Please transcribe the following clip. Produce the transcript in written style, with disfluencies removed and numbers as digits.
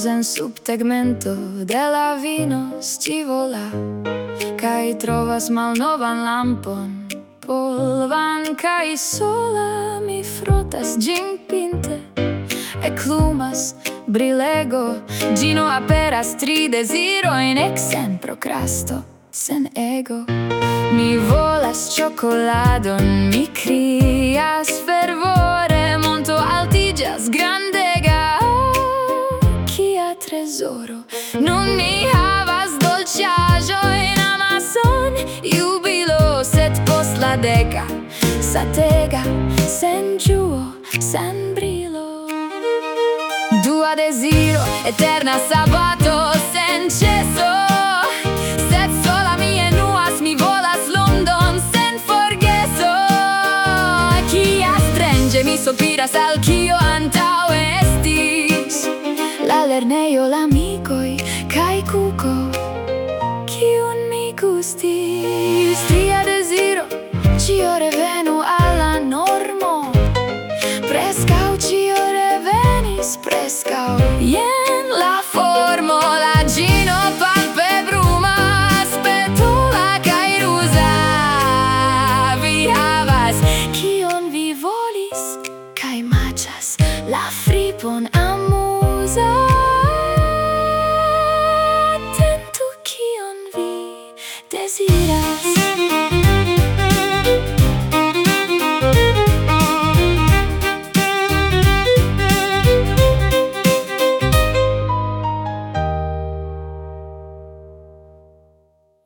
Rosa en subtegmento de la vino scivola, kai trovas malnovan lampon, polvan kai sola mi frotas gin pinte, eklumas brilego, gino aperas tri desirojn ek sen prokrasto, sen ego. Mi volas ĉokoladon, mi krias fervore, monto altiĝas grandega, kia trezoro. Nun mi havas dolĉaĵojn, amason, jubilo, sed post la deka, satega, sen ĝuo, sen brilo. Dua deziro, eterna sabato, sen ĉeso, sed sola mi enuas, mi volas lundon sen forgeso. Kia strange mi sopiras al kio antaŭe estis, la lernejo, la amikoj kaj kuko.